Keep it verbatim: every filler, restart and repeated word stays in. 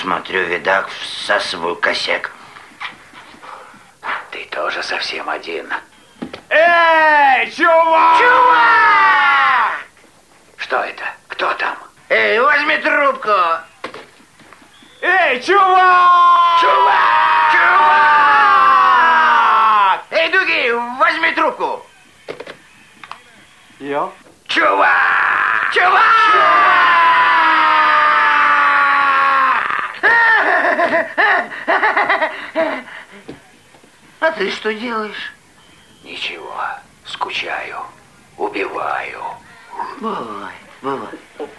смотрю, видак, всасываю косяк. Ты тоже совсем один. Эй, чувак! Чувак! Что это? Кто там? Эй, возьми трубку! Эй, чувак! Чувак! Чувак! Эй, Дуги, возьми трубку! Я? Чувак! Чувак! А ты что делаешь? Ничего, скучаю, убиваю. Бывай, бывай.